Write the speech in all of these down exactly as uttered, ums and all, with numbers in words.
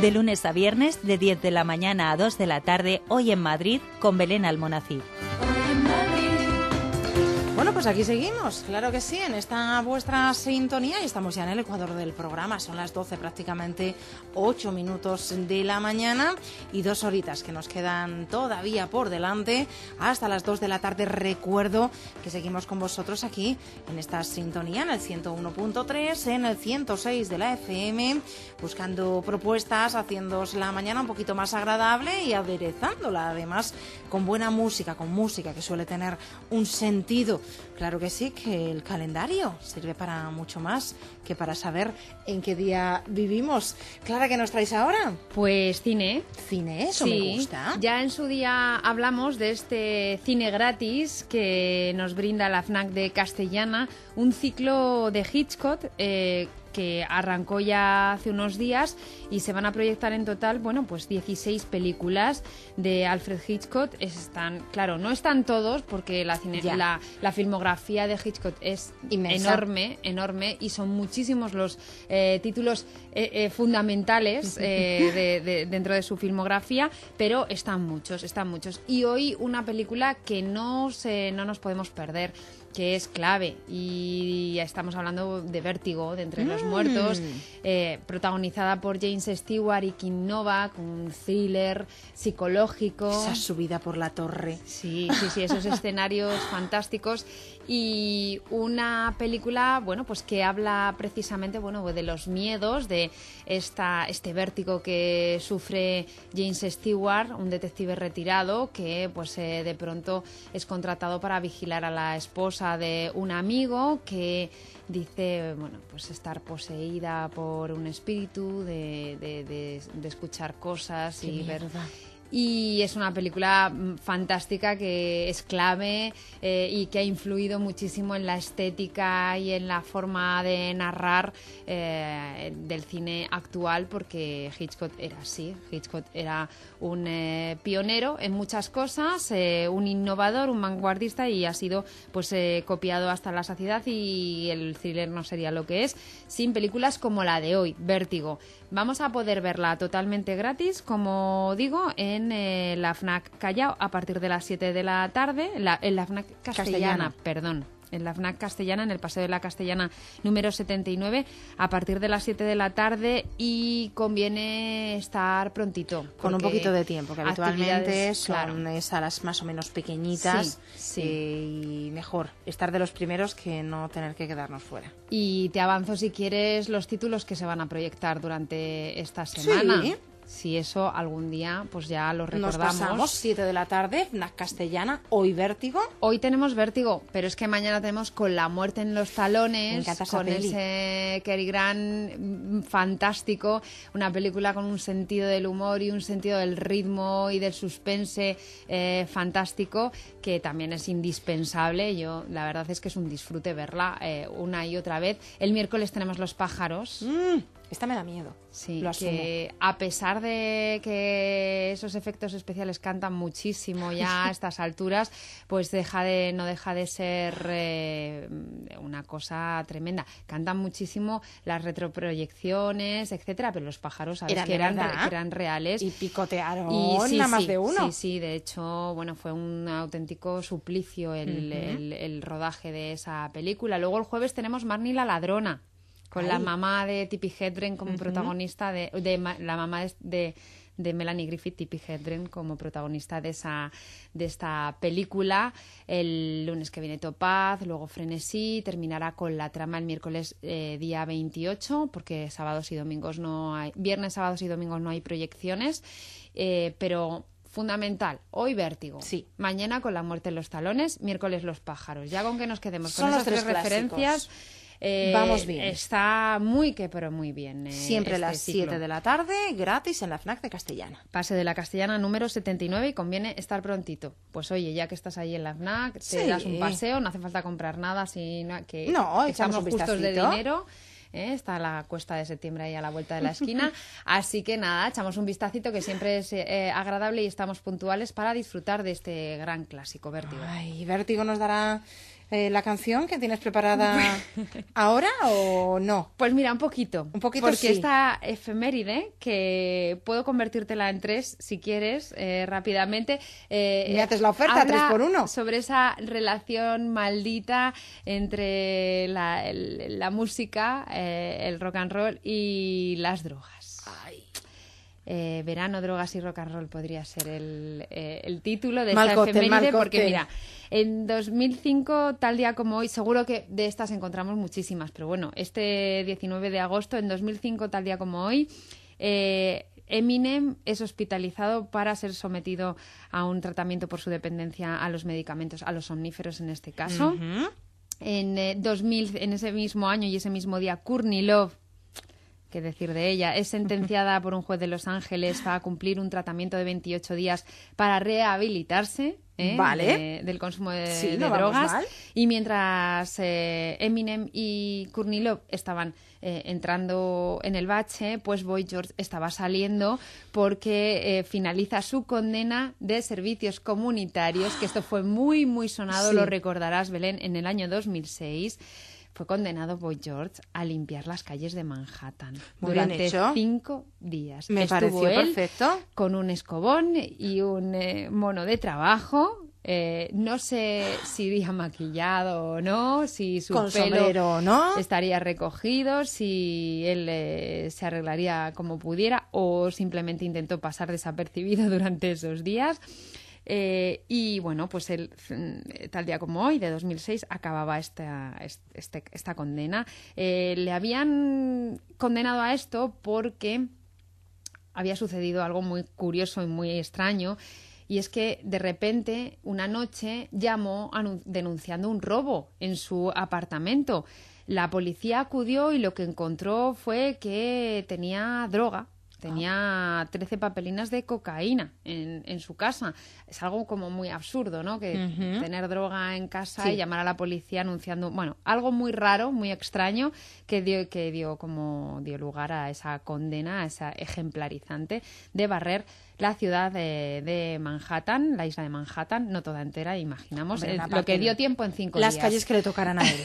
De lunes a viernes, de diez de la mañana a dos de la tarde, hoy en Madrid, con Belén Almonacid. Bueno, pues aquí seguimos, claro que sí, en esta vuestra sintonía y estamos ya en el ecuador del programa. Son las doce, prácticamente ocho minutos de la mañana y dos horitas que nos quedan todavía por delante hasta las dos de la tarde. Recuerdo que seguimos con vosotros aquí en esta sintonía, en el ciento uno punto tres, en el ciento seis de la F M, buscando propuestas, haciéndoos la mañana un poquito más agradable y aderezándola además con buena música, con música que suele tener un sentido. Claro que sí, que el calendario sirve para mucho más que para saber en qué día vivimos. Clara, ¿qué nos traes ahora? Pues cine. Cine, eso sí, me gusta. Ya en su día hablamos de este cine gratis que nos brinda la FNAC de Castellana, un ciclo de Hitchcock eh, que arrancó ya hace unos días y se van a proyectar en total, bueno, pues dieciséis películas de Alfred Hitchcock. Están, claro, no están todos porque la, cine, la, la filmografía de Hitchcock es Inmensa. enorme, enorme y son muchísimos los eh, títulos eh, eh, fundamentales eh, de, de, dentro de su filmografía, pero están muchos, están muchos. Y hoy una película que no, se, no nos podemos perder, que es clave, y ya estamos hablando de Vértigo, de Entre mm. los Muertos, eh, protagonizada por James Stewart y Kim Novak, un thriller psicológico. Esa subida por la torre. Sí, sí, sí, esos escenarios fantásticos. Y una película, bueno, pues que habla precisamente, bueno, de los miedos, de esta, este vértigo que sufre James Stewart, un detective retirado que, pues, eh, de pronto es contratado para vigilar a la esposa de un amigo que dice, bueno, pues estar poseída por un espíritu, de, de, de, de escuchar cosas. Qué y mierda. ver. Y es una película fantástica que es clave eh, y que ha influido muchísimo en la estética y en la forma de narrar eh, del cine actual, porque Hitchcock era así. Hitchcock era un eh, pionero en muchas cosas, eh, un innovador, un vanguardista, y ha sido pues eh, copiado hasta la saciedad, y el thriller no sería lo que es sin películas como la de hoy, Vértigo. Vamos a poder verla totalmente gratis, como digo, en eh, la FNAC Callao a partir de las siete de la tarde, la, en la FNAC Castellana, Castellana. perdón. en la FNAC Castellana, en el Paseo de la Castellana número setenta y nueve, a partir de las siete de la tarde, y conviene estar prontito. Con un poquito de tiempo, que habitualmente son claro. salas más o menos pequeñitas, sí, sí. Eh, y mejor estar de los primeros que no tener que quedarnos fuera. Y te avanzo, si quieres, los títulos que se van a proyectar durante esta semana. Sí. Si eso algún día, pues ya lo recordamos. Nos pasamos, siete de la tarde, FNAC Castellana, hoy Vértigo. Hoy tenemos Vértigo, pero es que mañana tenemos Con la muerte en los talones, con peli. ese Cary Grant fantástico, una película con un sentido del humor y un sentido del ritmo y del suspense eh, fantástico, que también es indispensable. Yo, la verdad es que es un disfrute verla eh, una y otra vez. El miércoles tenemos Los pájaros. Mm. Esta me da miedo. Sí, lo asumo. Que a pesar de que esos efectos especiales cantan muchísimo ya a estas alturas, pues deja de no deja de ser eh, una cosa tremenda. Cantan muchísimo las retroproyecciones, etcétera, pero los pájaros, sabes eran que eran, re, que eran reales. Y picotearon y sí, a más sí, de uno. Sí, sí, de hecho, bueno, fue un auténtico suplicio el, uh-huh. el, el rodaje de esa película. Luego el jueves tenemos Marnie la ladrona, con Ay. la mamá de Tippi Hedren como uh-huh. protagonista, de, de la mamá de, de, de Melanie Griffith, Tippi Hedren, como protagonista de esa de esta película. El lunes que viene Topaz, luego Frenesí, terminará con la trama el miércoles eh, día veintiocho, porque sábados y domingos no hay, viernes, sábados y domingos no hay proyecciones, eh, pero fundamental, hoy Vértigo, sí. Mañana Con la muerte en los talones, miércoles Los pájaros. Ya con que nos quedemos Son con esas tres tres referencias, eh, vamos bien. Está muy que pero muy bien. Eh, Siempre este a las ciclo. siete de la tarde, gratis en la FNAC de Castellana. Pase de la Castellana número setenta y nueve, y conviene estar prontito. Pues oye, ya que estás ahí en la FNAC, te sí. das un paseo, no hace falta comprar nada, sino que, no, que estamos un justos de vistacito. dinero. ¿Eh? Está la cuesta de septiembre ahí a la vuelta de la esquina. Así que nada, echamos un vistacito, que siempre es eh, agradable, y estamos puntuales para disfrutar de este gran clásico, Vértigo. Ay, Vértigo nos dará eh, la canción que tienes preparada ahora o no? Pues mira, un poquito. Un poquito Porque sí. esta efeméride, que puedo convertírtela en tres, si quieres, eh, rápidamente. Eh, Me haces la oferta, habla tres por uno. sobre esa relación maldita entre la, el- la música, eh, el rock and roll y las drogas. Ay. Eh, verano, drogas y rock and roll podría ser el, eh, el título de Mal esta cóctel, mal efeméride, porque cóctel. mira, en dos mil cinco, tal día como hoy, seguro que de estas encontramos muchísimas, pero bueno, este diecinueve de agosto, en dos mil cinco, tal día como hoy, eh, Eminem es hospitalizado para ser sometido a un tratamiento por su dependencia a los medicamentos, a los somníferos en este caso. Ujú. En eh, dos mil, en ese mismo año y ese mismo día, Courtney Love, qué decir de ella, es sentenciada por un juez de Los Ángeles a cumplir un tratamiento de veintiocho días para rehabilitarse, ¿eh? Vale. de- del consumo de, Sí, de no vamos drogas. mal. Y mientras eh, Eminem y Courtney Love estaban eh, entrando en el bache, pues Boy George estaba saliendo porque eh, finaliza su condena de servicios comunitarios, que esto fue muy, muy sonado, Sí. lo recordarás, Belén, en el año dos mil seis. Fue condenado Boy George a limpiar las calles de Manhattan Muy bien durante hecho. cinco días. Me Estuvo pareció él perfecto. con un escobón y un eh, mono de trabajo. Eh, no sé si iría maquillado o no, si su Con pelo sombrero o no. estaría recogido, si él eh, se arreglaría como pudiera o simplemente intentó pasar desapercibido durante esos días. Eh, y bueno, pues él, mm, tal día como hoy, de dos mil seis, acababa esta, este- esta condena. Eh, le habían condenado a esto porque había sucedido algo muy curioso y muy extraño, y es que de repente una noche llamó anun- denunciando un robo en su apartamento. La policía acudió y lo que encontró fue que tenía droga. Tenía trece papelinas de cocaína en, en su casa. Es algo como muy absurdo, ¿no? Que Ujú. tener droga en casa Sí. y llamar a la policía anunciando... Bueno, algo muy raro, muy extraño, que dio, que dio, como, dio lugar a esa condena, a esa ejemplarizante de barrer la ciudad de, de Manhattan, la isla de Manhattan, no toda entera, imaginamos, Hombre, eh, una lo parte que de- dio tiempo en cinco Las días. calles que le tocarán a él.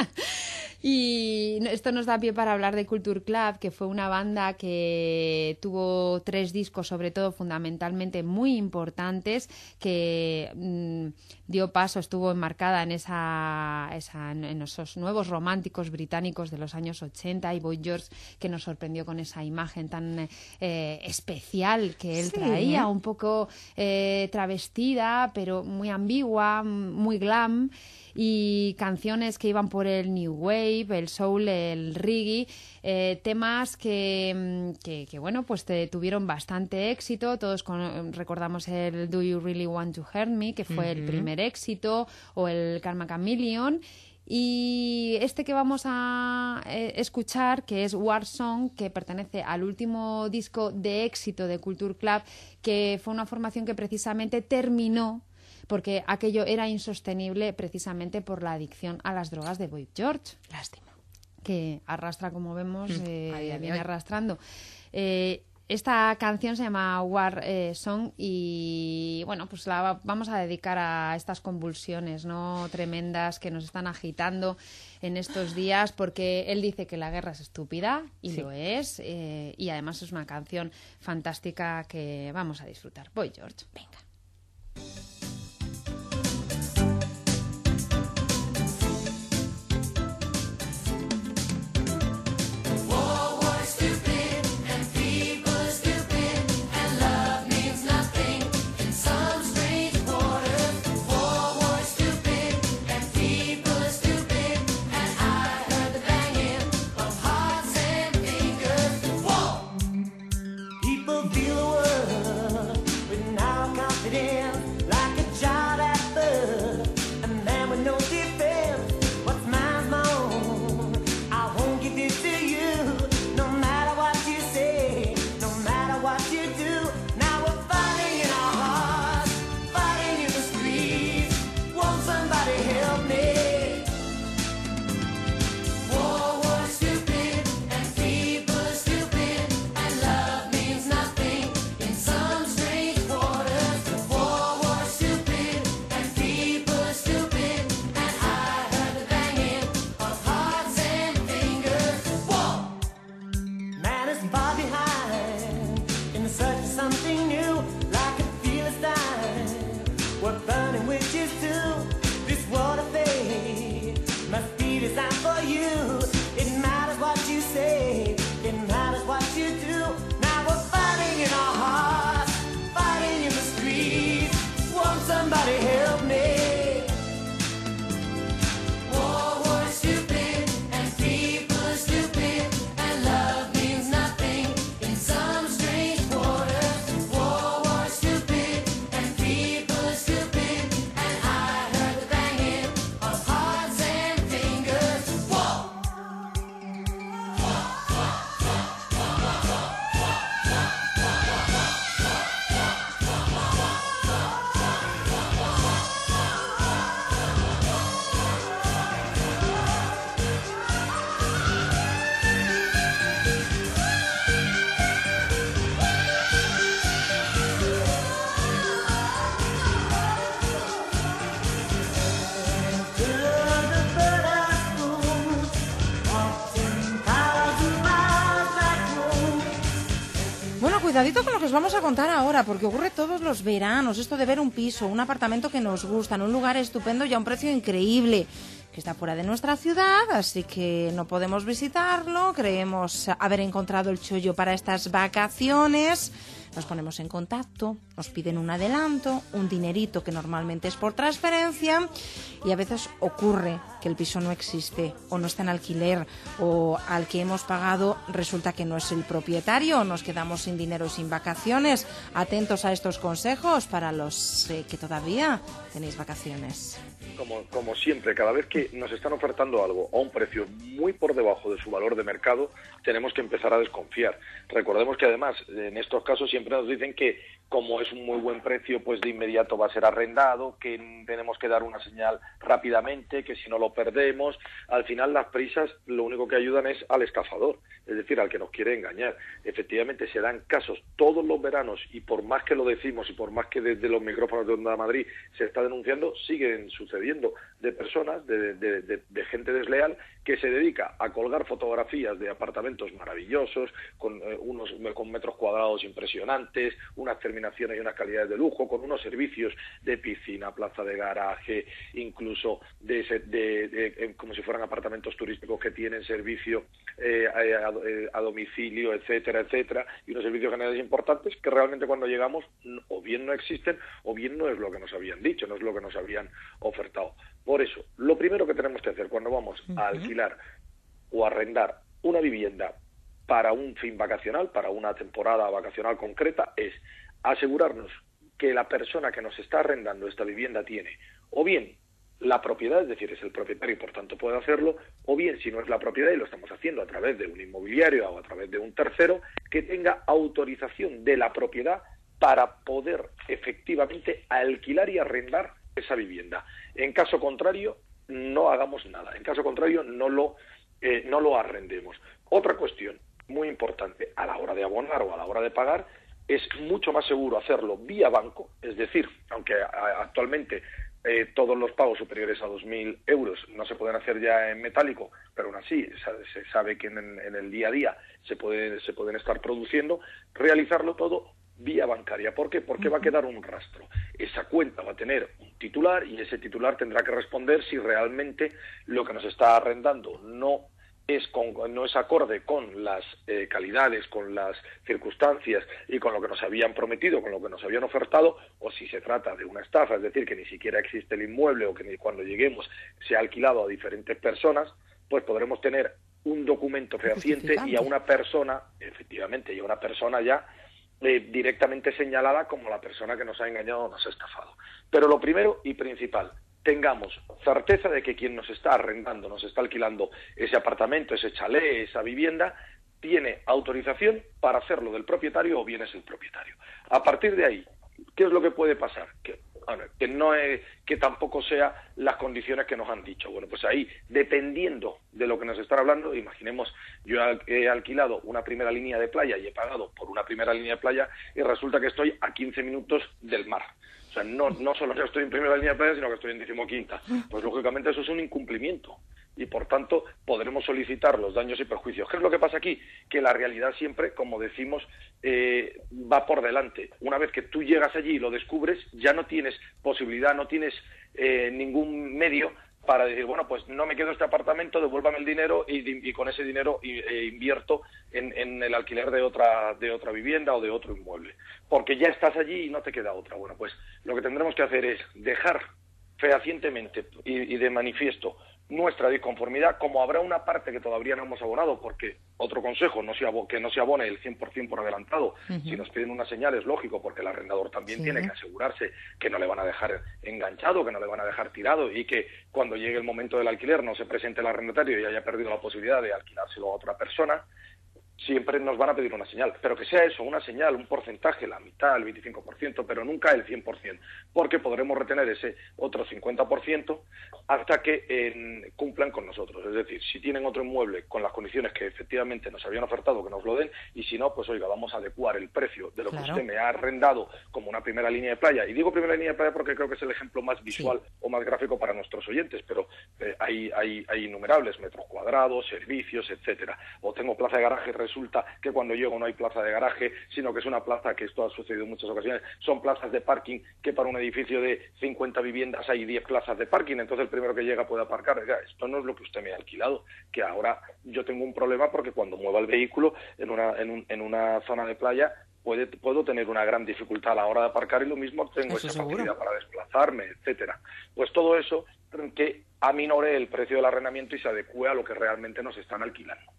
Y esto nos da pie para hablar de Culture Club, que fue una banda que tuvo tres discos, sobre todo fundamentalmente muy importantes, que mmm, dio paso, estuvo enmarcada en esa, esa en esos nuevos románticos británicos de los años ochenta, y Boy George, que nos sorprendió con esa imagen tan eh, especial que él Sí. traía, un poco eh, travestida, pero muy ambigua, muy glam, y canciones que iban por el new wave, el soul, el reggae, eh, temas que, que, que, bueno, pues te, tuvieron bastante éxito. Todos con, recordamos el Do You Really Want to Hurt Me, que fue Ujú. el primer éxito, o el Karma Chameleon. Y este que vamos a eh, escuchar, que es War Song, que pertenece al último disco de éxito de Culture Club, que fue una formación que precisamente terminó porque aquello era insostenible precisamente por la adicción a las drogas de Boy George. Lástima. Que arrastra, como vemos, Mm, eh, a día de viene hoy. arrastrando. Eh, esta canción se llama War eh, Song y, bueno, pues la va- vamos a dedicar a estas convulsiones, ¿no?, tremendas que nos están agitando en estos días, porque él dice que la guerra es estúpida, y Sí. lo es, eh, y además es una canción fantástica que vamos a disfrutar. Boy George, venga. People feel the world, but now can't be designed for you. It matters what you say, it matters what you do. Now we're fighting in our hearts, fighting in the streets. Won't somebody help me? War was stupid and people are stupid and love means nothing in some strange waters. War was stupid and people are stupid and I heard the banging of hearts and fingers. War. Bueno, cuidadito con lo que os vamos a contar ahora, porque ocurre todos los veranos, esto de ver un piso, un apartamento que nos gusta, en un lugar estupendo y a un precio increíble, que está fuera de nuestra ciudad, así que no podemos visitarlo, creemos haber encontrado el chollo para estas vacaciones. Nos ponemos en contacto, nos piden un adelanto, un dinerito que normalmente es por transferencia y a veces ocurre que el piso no existe o no está en alquiler o al que hemos pagado resulta que no es el propietario, nos quedamos sin dinero y sin vacaciones. Atentos a estos consejos para los eh, que todavía tenéis vacaciones. Como, como siempre, cada vez que nos están ofertando algo a un precio muy por debajo de su valor de mercado, tenemos que empezar a desconfiar. Recordemos que además, en estos casos siempre nos dicen que como es un muy buen precio, pues de inmediato va a ser arrendado, que tenemos que dar una señal rápidamente, que si no lo perdemos. Al final las prisas lo único que ayudan es al estafador, es decir, al que nos quiere engañar. Efectivamente se dan casos todos los veranos y por más que lo decimos y por más que desde los micrófonos de Onda Madrid se está denunciando, siguen sucediendo de personas, de, de, de, de gente desleal que se dedica a colgar fotografías de apartamentos maravillosos, con eh, unos con metros cuadrados impresionantes, unas terminaciones y unas calidades de lujo, con unos servicios de piscina, plaza de garaje, incluso de, de, de, de como si fueran apartamentos turísticos que tienen servicio eh, a, a domicilio, etcétera, etcétera, y unos servicios generales importantes que realmente cuando llegamos o bien no existen o bien no es lo que nos habían dicho, no es lo que nos habían ofertado. Por eso, lo primero que tenemos que hacer cuando vamos a alquilar o arrendar una vivienda para un fin vacacional, para una temporada vacacional concreta, es asegurarnos que la persona que nos está arrendando esta vivienda tiene o bien la propiedad, es decir, es el propietario y por tanto puede hacerlo, o bien si no es la propiedad y lo estamos haciendo a través de un inmobiliario o a través de un tercero, que tenga autorización de la propiedad para poder efectivamente alquilar y arrendar esa vivienda. En caso contrario, no hagamos nada. En caso contrario, no lo, eh, no lo arrendemos. Otra cuestión muy importante a la hora de abonar o a la hora de pagar, es mucho más seguro hacerlo vía banco, es decir, aunque a, actualmente eh, todos los pagos superiores a dos mil euros no se pueden hacer ya en metálico, pero aún así se, se sabe que en, en el día a día se, puede, se pueden estar produciendo, realizarlo todo vía bancaria. ¿Por qué? Porque va a quedar un rastro. Esa cuenta va a tener un titular y ese titular tendrá que responder si realmente lo que nos está arrendando no es con, no es acorde con las eh, calidades, con las circunstancias y con lo que nos habían prometido, con lo que nos habían ofertado, o si se trata de una estafa, es decir, que ni siquiera existe el inmueble o que ni cuando lleguemos se ha alquilado a diferentes personas, pues podremos tener un documento fehaciente y a una persona, efectivamente, y a una persona ya eh, directamente señalada como la persona que nos ha engañado o nos ha estafado. Pero lo primero y principal, tengamos certeza de que quien nos está arrendando, nos está alquilando ese apartamento, ese chalet, esa vivienda, tiene autorización para hacerlo del propietario o bien es el propietario. A partir de ahí, ¿qué es lo que puede pasar? Que, bueno, que, no es, que tampoco sea las condiciones que nos han dicho. Bueno, pues ahí, dependiendo de lo que nos están hablando, imaginemos, yo he alquilado una primera línea de playa y he pagado por una primera línea de playa y resulta que estoy a quince minutos del mar. O sea, no, no solo yo estoy en primera línea de playa, sino que estoy en decimoquinta. Pues lógicamente eso es un incumplimiento y por tanto podremos solicitar los daños y perjuicios. ¿Qué es lo que pasa aquí? Que la realidad siempre, como decimos, eh, va por delante. Una vez que tú llegas allí y lo descubres, ya no tienes posibilidad, no tienes eh, ningún medio para decir, bueno, pues no me quedo este apartamento, devuélvame el dinero y, y con ese dinero y, e invierto en, en el alquiler de otra, de otra vivienda o de otro inmueble. Porque ya estás allí y no te queda otra. Bueno, pues lo que tendremos que hacer es dejar fehacientemente y, y de manifiesto nuestra disconformidad, como habrá una parte que todavía no hemos abonado, porque otro consejo, no se abo, que no se abone el cien por ciento por adelantado. Uh-huh. Si nos piden una señal es lógico, porque el arrendador también sí. tiene que asegurarse que no le van a dejar enganchado, que no le van a dejar tirado y que cuando llegue el momento del alquiler no se presente el arrendatario y haya perdido la posibilidad de alquilárselo a otra persona. Siempre nos van a pedir una señal, pero que sea eso, una señal, un porcentaje, la mitad, el veinticinco por ciento, pero nunca el cien por ciento, porque podremos retener ese otro cincuenta por ciento hasta que eh, cumplan con nosotros. Es decir, si tienen otro inmueble con las condiciones que efectivamente nos habían ofertado, que nos lo den, y si no, pues oiga, vamos a adecuar el precio de lo claro. que usted me ha arrendado como una primera línea de playa. Y digo primera línea de playa porque creo que es el ejemplo más visual sí. o más gráfico para nuestros oyentes, pero eh, hay, hay, hay innumerables metros cuadrados, servicios, etcétera. O tengo plaza de garaje, resulta que cuando llego no hay plaza de garaje, sino que es una plaza, que esto ha sucedido en muchas ocasiones, son plazas de parking, que para un edificio de cincuenta viviendas hay diez plazas de parking, entonces el primero que llega puede aparcar. Oiga, esto no es lo que usted me ha alquilado, que ahora yo tengo un problema porque cuando mueva el vehículo en una, en un, en una zona de playa puede, puedo tener una gran dificultad a la hora de aparcar y lo mismo tengo eso esa seguro. facilidad para desplazarme, etcétera. Pues todo eso que aminore el precio del arrendamiento y se adecue a lo que realmente nos están alquilando.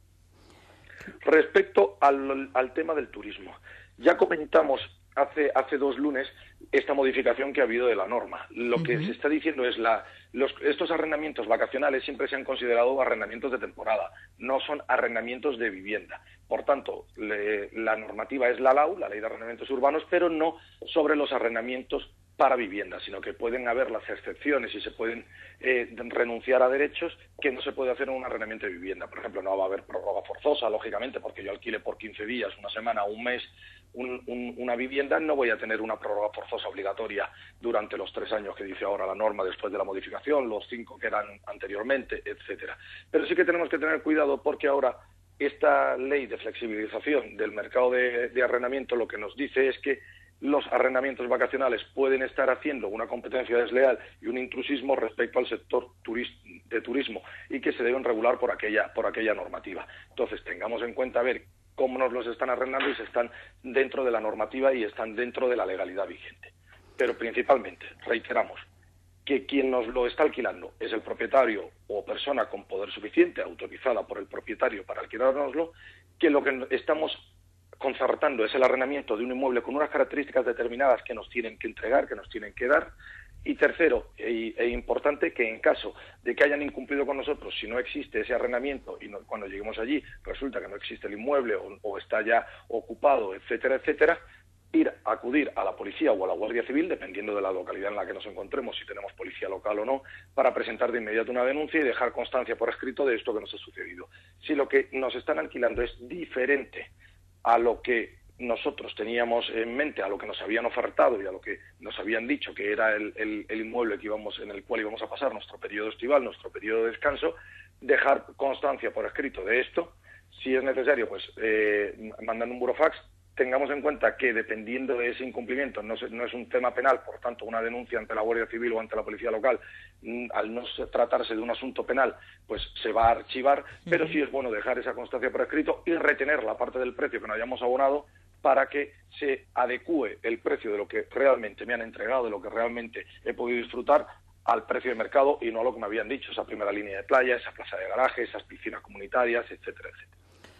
Respecto al, al tema del turismo, ya comentamos hace hace dos lunes esta modificación que ha habido de la norma. Lo uh-huh. que se está diciendo es la los, estos arrendamientos vacacionales siempre se han considerado arrendamientos de temporada, no son arrendamientos de vivienda. Por tanto, le, la normativa es la L A U, la Ley de Arrendamientos Urbanos, pero no sobre los arrendamientos para vivienda, sino que pueden haber las excepciones y se pueden eh, renunciar a derechos que no se puede hacer en un arrendamiento de vivienda. Por ejemplo, no va a haber prórroga forzosa, lógicamente, porque yo alquile por quince días, una semana, un mes, un, un, una vivienda, no voy a tener una prórroga forzosa obligatoria durante los tres años que dice ahora la norma después de la modificación, los cinco que eran anteriormente, etcétera. Pero sí que tenemos que tener cuidado porque ahora esta ley de flexibilización del mercado de, de arrendamiento lo que nos dice es que los arrendamientos vacacionales pueden estar haciendo una competencia desleal y un intrusismo respecto al sector turis- de turismo y que se deben regular por aquella, por aquella normativa. Entonces, tengamos en cuenta a ver cómo nos los están arrendando y si están dentro de la normativa y están dentro de la legalidad vigente. Pero principalmente, reiteramos, que quien nos lo está alquilando es el propietario o persona con poder suficiente, autorizada por el propietario para alquilárnoslo, que lo que estamos concertando es el arrendamiento de un inmueble con unas características determinadas que nos tienen que entregar, que nos tienen que dar. Y tercero, e, e importante, que en caso de que hayan incumplido con nosotros, si no existe ese arrendamiento y no, cuando lleguemos allí resulta que no existe el inmueble o, o está ya ocupado, etcétera, etcétera, ir a acudir a la policía o a la Guardia Civil, dependiendo de la localidad en la que nos encontremos, si tenemos policía local o no, para presentar de inmediato una denuncia y dejar constancia por escrito de esto que nos ha sucedido. Si lo que nos están alquilando es diferente a lo que nosotros teníamos en mente, a lo que nos habían ofertado y a lo que nos habían dicho que era el, el, el inmueble que íbamos, en el cual íbamos a pasar nuestro periodo estival, nuestro periodo de descanso, dejar constancia por escrito de esto. Si es necesario, pues eh, mandando un burofax. Tengamos en cuenta que dependiendo de ese incumplimiento no, se, no es un tema penal, por tanto una denuncia ante la Guardia Civil o ante la Policía Local, al no tratarse de un asunto penal, pues se va a archivar, uh-huh. pero sí es bueno dejar esa constancia por escrito y retener la parte del precio que no hayamos abonado para que se adecúe el precio de lo que realmente me han entregado, de lo que realmente he podido disfrutar, al precio de mercado y no a lo que me habían dicho, esa primera línea de playa, esa plaza de garaje, esas piscinas comunitarias, etcétera, etcétera.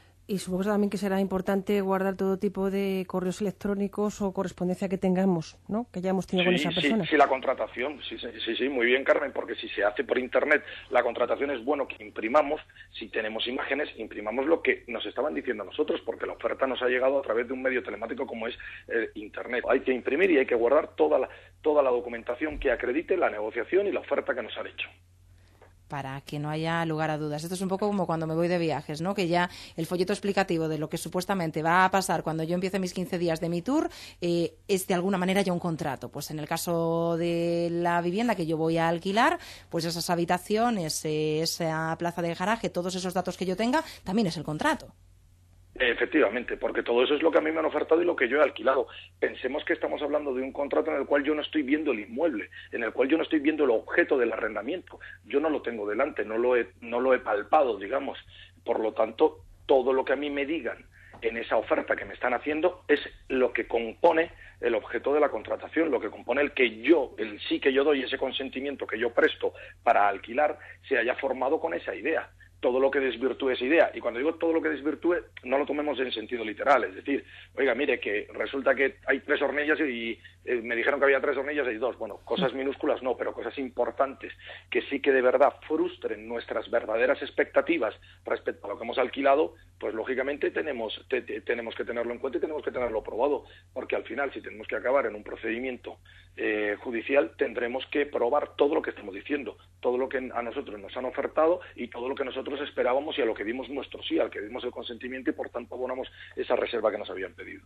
Y supongo también que será importante guardar todo tipo de correos electrónicos o correspondencia que tengamos, ¿no? Que ya hemos tenido sí, con esa persona. Sí, sí, la contratación, sí, sí, sí, sí, muy bien, Carmen, porque si se hace por Internet, la contratación es bueno que imprimamos, si tenemos imágenes, imprimamos lo que nos estaban diciendo a nosotros, porque la oferta nos ha llegado a través de un medio telemático como es eh, Internet. Hay que imprimir y hay que guardar toda la, toda la documentación que acredite la negociación y la oferta que nos han hecho. Para que no haya lugar a dudas. Esto es un poco como cuando me voy de viajes, ¿no? Que ya el folleto explicativo de lo que supuestamente va a pasar cuando yo empiece mis quince días de mi tour eh, es de alguna manera ya un contrato. Pues en el caso de la vivienda que yo voy a alquilar, pues esas habitaciones, eh, esa plaza de garaje, todos esos datos que yo tenga, también es el contrato. Efectivamente, porque todo eso es lo que a mí me han ofertado y lo que yo he alquilado. Pensemos que estamos hablando de un contrato en el cual yo no estoy viendo el inmueble, en el cual yo no estoy viendo el objeto del arrendamiento. Yo no lo tengo delante, no lo he, no lo he palpado, digamos. Por lo tanto, todo lo que a mí me digan en esa oferta que me están haciendo es lo que compone el objeto de la contratación, lo que compone el que yo, el sí que yo doy, ese consentimiento que yo presto para alquilar, se haya formado con esa idea. Todo lo que desvirtúe esa idea. Y cuando digo todo lo que desvirtúe, no lo tomemos en sentido literal. Es decir, oiga, mire, que resulta que hay tres hornillas y eh, me dijeron que había tres hornillas y hay dos. Bueno, cosas minúsculas no, pero cosas importantes que sí que de verdad frustren nuestras verdaderas expectativas respecto a lo que hemos alquilado, pues lógicamente tenemos, te, te, tenemos que tenerlo en cuenta y tenemos que tenerlo probado. Porque al final, si tenemos que acabar en un procedimiento eh, judicial, tendremos que probar todo lo que estamos diciendo, todo lo que a nosotros nos han ofertado y todo lo que nosotros esperábamos y a lo que dimos nuestro sí, al que dimos el consentimiento y por tanto abonamos esa reserva que nos habían pedido.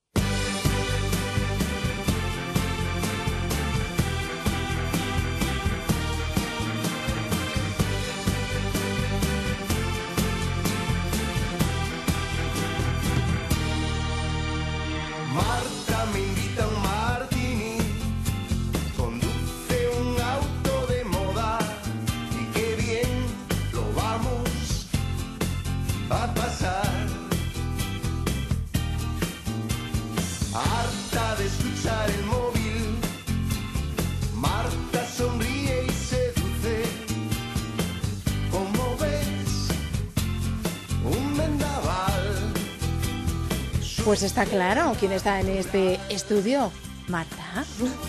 Marta me invita a un martini, conduce un auto de moda y qué bien lo vamos a pasar. Harta de escuchar el móvil, Marta sonríe y seduce. Como ves, un vendaval. Pues está claro quién está en este estudio. Marta.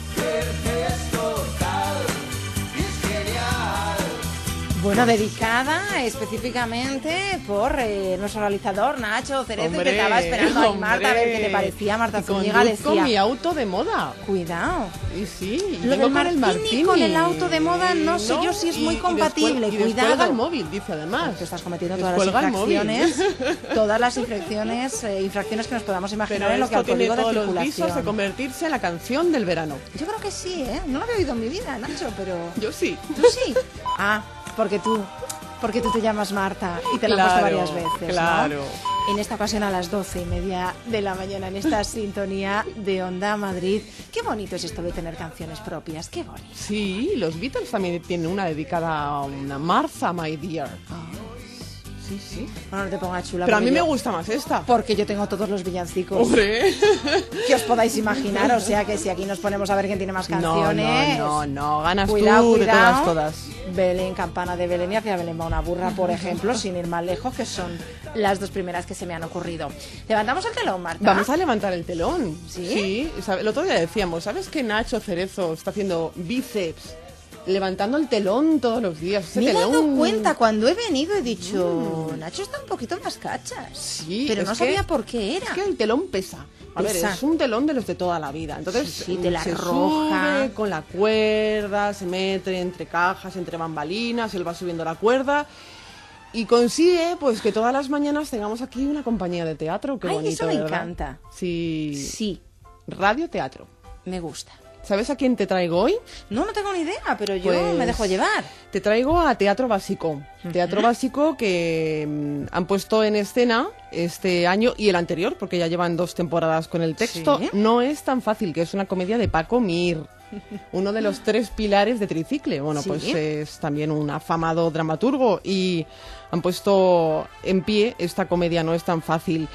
Es total y es genial. Bueno, dedicada específicamente por eh, nuestro realizador Nacho Cerezo, Hombre, que estaba esperando a hombre. Marta a ver qué le parecía. Marta Y Zúñiga conduzco decía, mi auto de moda. cuidado. Y sí, Lo vengo del con el martini martini con el auto de moda no sé yo si es muy y- y compatible. descuel- y Cuidado. descuelga el móvil, dice además. Te estás cometiendo todas las Descuelga el móvil. infracciones, todas las infracciones, eh, infracciones que nos podamos imaginar Pero en lo que al esto tiene código de todos los visos de circulación. convertirse en la canción del verano. Yo creo que sí, ¿eh? No lo había oído en mi vida, Nacho, pero Yo sí. tú sí. Ah, porque tú, porque tú te llamas Marta y te la han puesto Claro, varias veces, claro. ¿no? En esta ocasión a las doce y media de la mañana en esta sintonía de Onda Madrid. Qué bonito es esto de tener canciones propias, qué bonito. Sí, los Beatles también tienen una dedicada a una Martha, my dear. Sí, sí. Bueno, no te pongas chula. Pero a porque mí me yo- gusta más esta. Porque yo tengo todos los villancicos Hombre. que os podáis imaginar, o sea que si aquí nos ponemos a ver quién tiene más No, canciones. no, no, no, ganas Cuidado, tú de cuidado. todas, todas. Belén, campana de Belén y hacia Belén va una burra, por ejemplo, sin ir más lejos, que son las dos primeras que se me han ocurrido. Levantamos el telón, Marta. Vamos a levantar el telón. ¿Sí? Sí, sabe- el otro día decíamos, ¿sabes que Nacho Cerezo está haciendo bíceps? Levantando el telón todos los días. Ese Me he dado telón- cuenta, cuando he venido he dicho, Nacho está un poquito más cachas. Sí, pero es no que- sabía por qué era. Es que el telón pesa. A ver, Pesa. es un telón de los de toda la vida. Entonces, Sí, sí, tela se roja. sube con la cuerda, se mete entre cajas, entre bambalinas, él va subiendo la cuerda y consigue pues que todas las mañanas tengamos aquí una compañía de teatro. Qué Ay, bonito, eso me ¿verdad? encanta. Sí. Sí, Radio teatro. me gusta. ¿Sabes a quién te traigo hoy? No, no tengo ni idea, pero yo Pues, me dejo llevar. Te traigo a Teatro Básico. Teatro Básico que mm, han puesto en escena este año y el anterior, porque ya llevan dos temporadas con el texto. Sí. No es tan fácil, que es una comedia de Paco Mir, uno de los tres pilares de Tricicle. Bueno, Sí. pues es también un afamado dramaturgo y han puesto en pie esta comedia. No es tan fácil.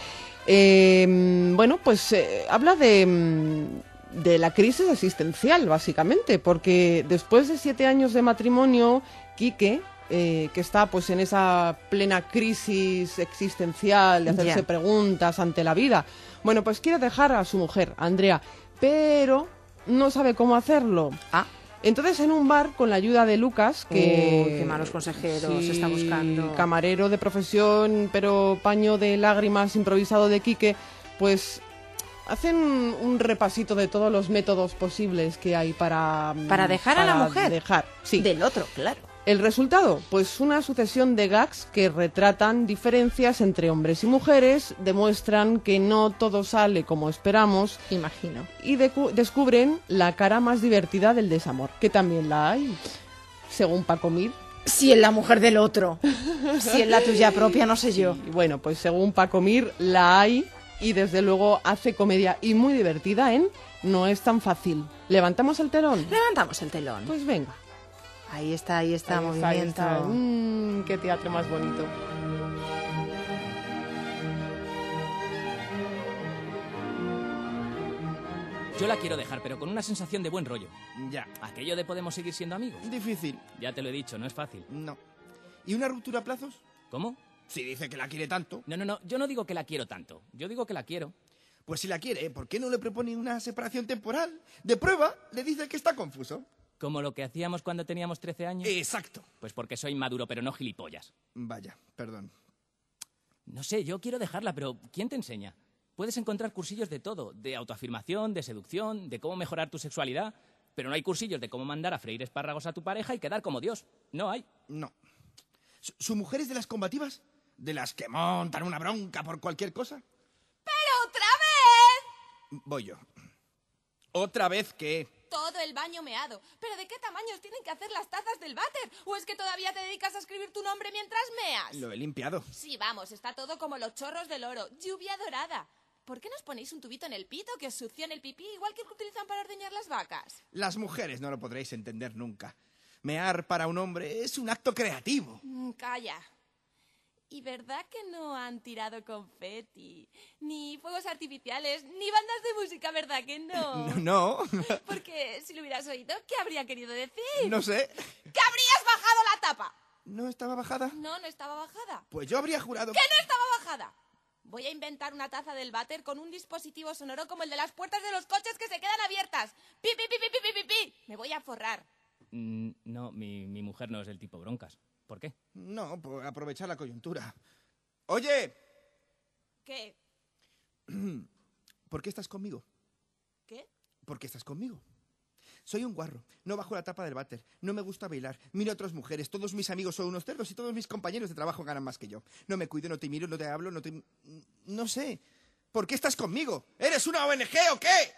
Eh, bueno, pues eh, habla de... mm, de la crisis existencial, básicamente, porque después de siete años de matrimonio, Quique, eh, que está pues en esa plena crisis existencial de hacerse Ya. preguntas ante la vida, bueno, pues quiere dejar a su mujer, Andrea, pero no sabe cómo hacerlo. Ah. Entonces, en un bar, con la ayuda de Lucas, que... Uy, qué malos consejeros está buscando. Camarero de profesión, pero paño de lágrimas improvisado de Quique, pues hacen un repasito de todos los métodos posibles que hay para... Para dejar a la para mujer. dejar, sí. Del otro, claro. El resultado, pues una sucesión de gags que retratan diferencias entre hombres y mujeres, demuestran que no todo sale como esperamos Imagino. y decu- descubren la cara más divertida del desamor, que también la hay, según Paco Mir. Si es la mujer del otro. Si es la tuya propia, no sé yo. Y bueno, pues según Paco Mir, la hay y desde luego hace comedia y muy divertida en No es tan fácil. ¿Levantamos el telón? Levantamos el telón. Pues venga. Ahí está, ahí está, Ahí está, ahí movimiento. está. Mm, qué teatro más bonito. Yo la quiero dejar, pero con una sensación de buen rollo. Ya. Aquello de podemos seguir siendo amigos. Difícil. Ya te lo he dicho, no es fácil. No. ¿Y una ruptura a plazos? ¿Cómo? Si dice que la quiere tanto. No, no, no, yo no digo que la quiero tanto. Yo digo que la quiero. Pues si la quiere, ¿por qué no le propone una separación temporal? De prueba, le dice que está confuso. Como lo que hacíamos cuando teníamos trece años. Exacto. Pues porque soy maduro, pero no gilipollas. Vaya, perdón. No sé, yo quiero dejarla, pero ¿quién te enseña? Puedes encontrar cursillos de todo, de autoafirmación, de seducción, de cómo mejorar tu sexualidad, pero no hay cursillos de cómo mandar a freír espárragos a tu pareja y quedar como Dios. No hay. No. ¿Su, su mujer es de las combativas? ¿De las que montan una bronca por cualquier cosa? ¡Pero otra vez! Voy yo. ¿Otra vez qué? Todo el baño meado. ¿Pero de qué tamaños tienen que hacer las tazas del váter? ¿O es que todavía te dedicas a escribir tu nombre mientras meas? Lo he limpiado. Sí, vamos, está todo como los chorros del oro. Lluvia dorada. ¿Por qué nos ponéis un tubito en el pito que os succione el pipí igual que el que utilizan para ordeñar las vacas? Las mujeres no lo podréis entender nunca. Mear para un hombre es un acto creativo. Mm, calla. ¿Y verdad que no han tirado confeti? Ni fuegos artificiales, ni bandas de música, ¿verdad que no? No, no. Porque si lo hubieras oído, ¿qué habría querido decir? No sé. ¡Que habrías bajado la tapa! ¿No estaba bajada? No, no estaba bajada. Pues yo habría jurado... ¡Que no estaba bajada! Voy a inventar una taza del váter con un dispositivo sonoro como el de las puertas de los coches que se quedan abiertas. ¡Pi, pi, pi, pi, pi, pi, pi! Me voy a forrar. Mm, no, mi, mi mujer no es del tipo broncas. ¿Por qué? No, por aprovechar la coyuntura. Oye, ¿Qué? ¿por qué estás conmigo? ¿Qué? ¿Por qué estás conmigo? Soy un guarro, no bajo la tapa del váter, no me gusta bailar, miro a otras mujeres, todos mis amigos son unos cerdos y todos mis compañeros de trabajo ganan más que yo. No me cuido, no te miro, no te hablo, no te... No sé. ¿Por qué estás conmigo? ¿Eres una O N G o qué?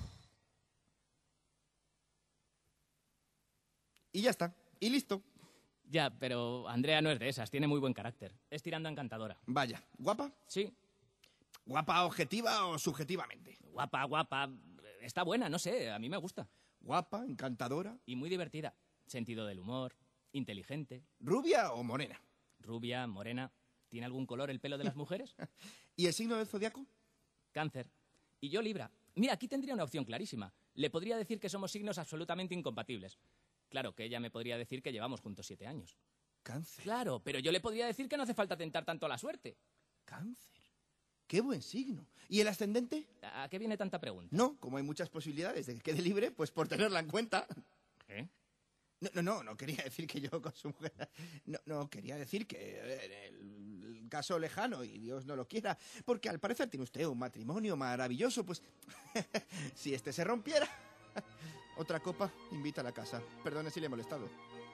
Y ya está, y listo. Ya, pero Andrea no es de esas, tiene muy buen carácter. Es tirando a encantadora. Vaya, ¿guapa? Sí. ¿Guapa objetiva o subjetivamente? Guapa, guapa. Está buena, no sé, a mí me gusta. Guapa, encantadora. Y muy divertida. Sentido del humor, inteligente. ¿Rubia o morena? Rubia, morena. ¿Tiene algún color el pelo de las mujeres? ¿Y el signo del zodiaco? Cáncer. Y yo Libra. Mira, aquí tendría una opción clarísima. Le podría decir que somos signos absolutamente incompatibles. Claro, que ella me podría decir que llevamos juntos siete años. Cáncer. Claro, pero yo le podría decir que no hace falta tentar tanto a la suerte. Cáncer. Qué buen signo. ¿Y el ascendente? ¿A qué viene tanta pregunta? No, como hay muchas posibilidades de que quede libre, pues por tenerla en cuenta. ¿Eh? No, no, no, no quería decir que yo con su mujer... No, no, quería decir que en el caso lejano, y Dios no lo quiera, porque al parecer tiene usted un matrimonio maravilloso, pues si este se rompiera... Otra copa, invita a la casa. Perdone si le he molestado.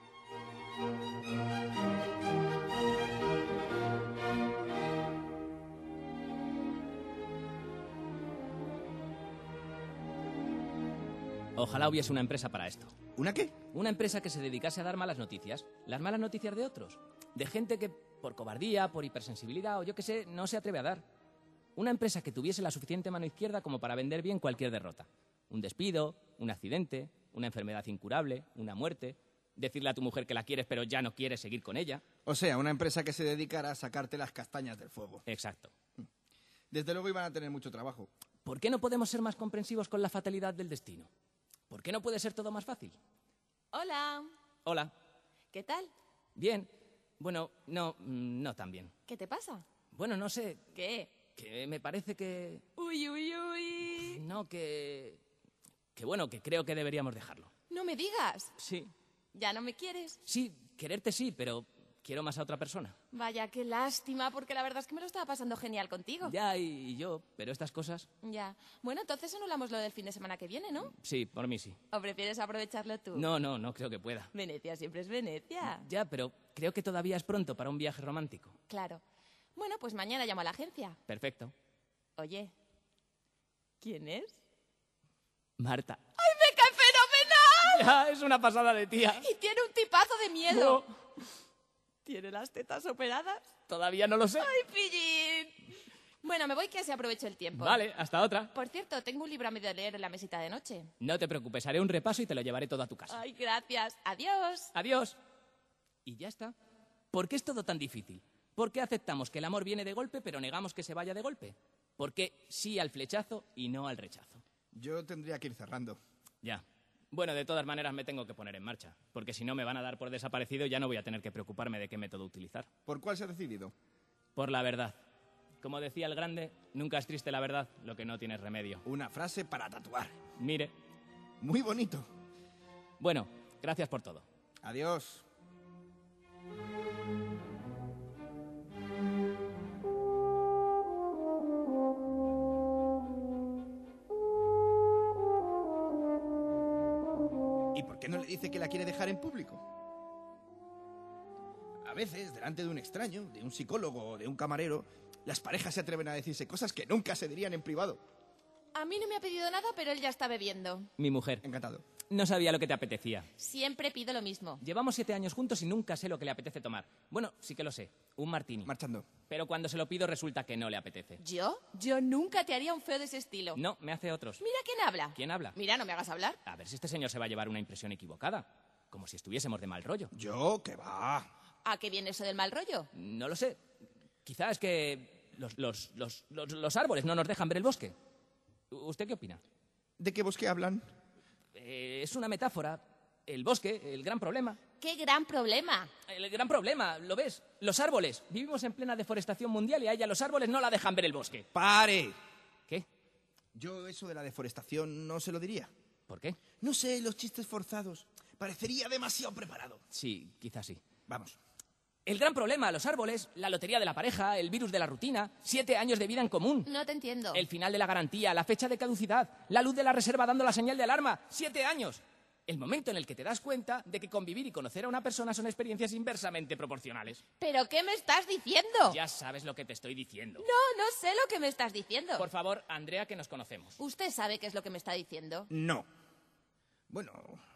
Ojalá hubiese una empresa para esto. ¿Una qué? Una empresa que se dedicase a dar malas noticias. Las malas noticias de otros. De gente que, por cobardía, por hipersensibilidad o yo qué sé, no se atreve a dar. Una empresa que tuviese la suficiente mano izquierda como para vender bien cualquier derrota. Un despido, un accidente, una enfermedad incurable, una muerte. Decirle a tu mujer que la quieres pero ya no quieres seguir con ella. O sea, una empresa que se dedicara a sacarte las castañas del fuego. Exacto. Desde luego iban a tener mucho trabajo. ¿Por qué no podemos ser más comprensivos con la fatalidad del destino? ¿Por qué no puede ser todo más fácil? Hola. Hola. ¿Qué tal? Bien. Bueno, no, mm, no tan bien. ¿Qué te pasa? Bueno, no sé. ¿Qué? Que me parece que... Uy, uy, uy. No, que... Que bueno, que creo que deberíamos dejarlo. No me digas. Sí. ¿Ya no me quieres? Sí, quererte sí, pero quiero más a otra persona. Vaya, qué lástima, porque la verdad es que me lo estaba pasando genial contigo. Ya, y, y yo, pero estas cosas... Ya. Bueno, entonces anulamos lo del fin de semana que viene, ¿no? Sí, por mí sí. ¿O prefieres aprovecharlo tú? No, no, no creo que pueda. Venecia siempre es Venecia. Ya, pero creo que todavía es pronto para un viaje romántico. Claro. Bueno, pues mañana llamo a la agencia. Perfecto. Oye, ¿quién es? Marta. ¡Ay, me cae fenomenal! Ya, es una pasada de tía. Y tiene un tipazo de miedo. No. ¿Tiene las tetas operadas? Todavía no lo sé. ¡Ay, pillín! Bueno, me voy que se aproveche el tiempo. Vale, hasta otra. Por cierto, tengo un libro a medio leer en la mesita de noche. No te preocupes, haré un repaso y te lo llevaré todo a tu casa. Ay, gracias. Adiós. Adiós. Y ya está. ¿Por qué es todo tan difícil? ¿Por qué aceptamos que el amor viene de golpe, pero negamos que se vaya de golpe? ¿Por qué sí al flechazo y no al rechazo? Yo tendría que ir cerrando. Ya. Bueno, de todas maneras me tengo que poner en marcha, porque si no me van a dar por desaparecido y ya no voy a tener que preocuparme de qué método utilizar. ¿Por cuál se ha decidido? Por la verdad. Como decía el grande, nunca es triste la verdad, lo que no tiene remedio. Una frase para tatuar. Mire. Muy bonito. Bueno, gracias por todo. Adiós. ¿Y por qué no le dice que la quiere dejar en público? A veces, delante de un extraño, de un psicólogo o de un camarero, las parejas se atreven a decirse cosas que nunca se dirían en privado. A mí no me ha pedido nada, pero él ya está bebiendo. Mi mujer. Encantado. No sabía lo que te apetecía. Siempre pido lo mismo. Llevamos siete años juntos y nunca sé lo que le apetece tomar. Bueno, sí que lo sé. Un martini. Marchando. Pero cuando se lo pido resulta que no le apetece. ¿Yo? Yo nunca te haría un feo de ese estilo. No, me hace otros. Mira quién habla. ¿Quién habla? Mira, no me hagas hablar. A ver si este señor se va a llevar una impresión equivocada. Como si estuviésemos de mal rollo. Yo, que va. ¿A qué viene eso del mal rollo? No lo sé. Quizás es que los, los, los, los, los árboles no nos dejan ver el bosque. ¿Usted qué opina? ¿De qué bosque hablan? Eh, es una metáfora. El bosque, el gran problema. ¡Qué gran problema! El gran problema, ¿lo ves? Los árboles. Vivimos en plena deforestación mundial y a ella los árboles no la dejan ver el bosque. ¡Pare! ¿Qué? Yo eso de la deforestación no se lo diría. ¿Por qué? No sé, los chistes forzados. Parecería demasiado preparado. Sí, quizás sí. Vamos. El gran problema, los árboles, la lotería de la pareja, el virus de la rutina, siete años de vida en común. No te entiendo. El final de la garantía, la fecha de caducidad, la luz de la reserva dando la señal de alarma. Siete años. El momento en el que te das cuenta de que convivir y conocer a una persona son experiencias inversamente proporcionales. ¿Pero qué me estás diciendo? Ya sabes lo que te estoy diciendo. No, no sé lo que me estás diciendo. Por favor, Andrea, que nos conocemos. ¿Usted sabe qué es lo que me está diciendo? No. Bueno,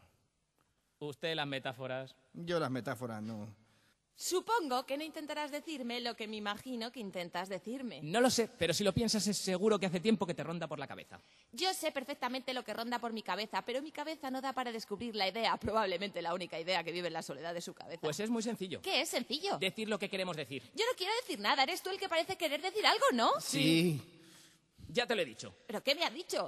Usted las metáforas. yo las metáforas no. Supongo que no intentarás decirme lo que me imagino que intentas decirme. No lo sé, pero si lo piensas es seguro que hace tiempo que te ronda por la cabeza. Yo sé perfectamente lo que ronda por mi cabeza, pero mi cabeza no da para descubrir la idea, probablemente la única idea que vive en la soledad de su cabeza. Pues es muy sencillo. ¿Qué es sencillo? Decir lo que queremos decir. Yo no quiero decir nada, eres tú el que parece querer decir algo, ¿no? Sí. Ya te lo he dicho. ¿Pero qué me has dicho?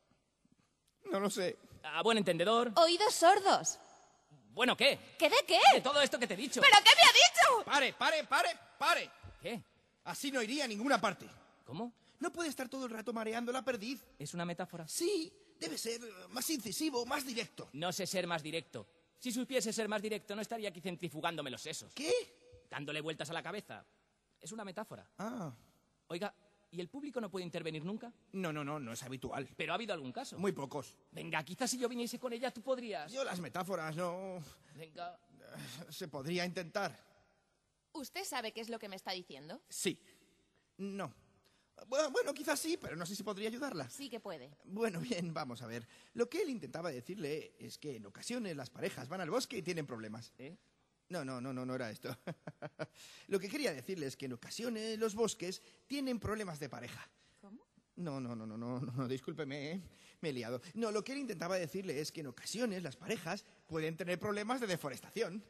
No lo sé. A buen entendedor. Oídos sordos. Bueno, ¿qué? ¿Qué de qué? De todo esto que te he dicho. ¿Pero qué me ha dicho? Pare, pare, pare, pare. ¿Qué? Así no iría a ninguna parte. ¿Cómo? No puede estar todo el rato mareando la perdiz. ¿Es una metáfora? Sí, debe ser eh, más incisivo, más directo. No sé ser más directo. Si supiese ser más directo, no estaría aquí centrifugándome los sesos. ¿Qué? Dándole vueltas a la cabeza. Es una metáfora. Ah. Oiga, ¿y el público no puede intervenir nunca? No, no, no, no es habitual. ¿Pero ha habido algún caso? Muy pocos. Venga, quizás si yo viniese con ella, tú podrías. Yo las metáforas no... Venga. Se podría intentar. ¿Usted sabe qué es lo que me está diciendo? Sí. No. Bueno, bueno, quizás sí, pero no sé si podría ayudarla. Sí que puede. Bueno, bien, vamos a ver. Lo que él intentaba decirle es que en ocasiones las parejas van al bosque y tienen problemas. ¿Eh? No, no, no, no, no era esto. Lo que quería decirle es que en ocasiones los bosques tienen problemas de pareja. ¿Cómo? No, no, no, no, no, no, no, discúlpeme, ¿eh? Me he liado. No, lo que él intentaba decirle es que en ocasiones las parejas pueden tener problemas de deforestación.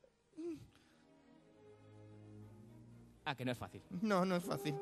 Ah, que no es fácil. No, no es fácil.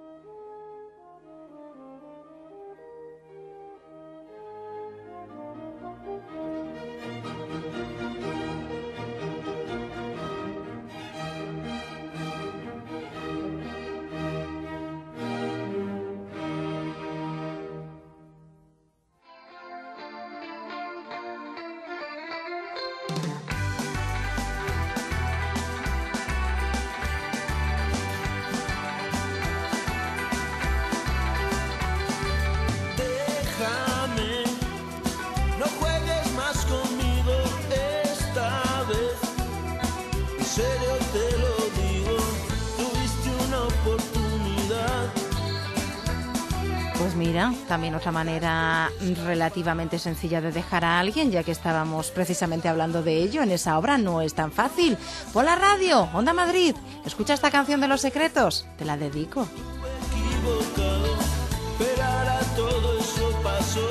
Déjame, no juegues más conmigo esta vez. En serio te lo digo, tuviste una oportunidad. Pues mira, también otra manera relativamente sencilla de dejar a alguien, ya que estábamos precisamente hablando de ello en esa obra, no es tan fácil. Pon la radio, Onda Madrid, escucha esta canción de Los Secretos, te la dedico. Equivocado, pero ahora todo eso pasó.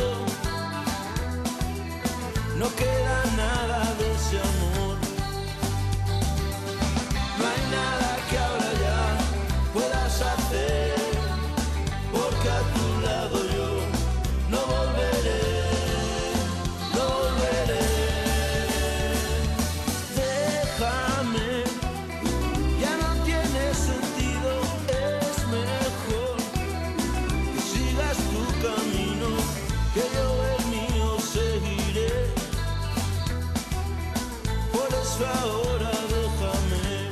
No queda nada de ese amor. No hay nada que ahora ya puedas hacer, porque a tu lado yo no volveré, no volveré. Déjame, ya no tiene sentido, es mejor que sigas tu camino, que yo el mío seguiré. Por eso ahora déjame.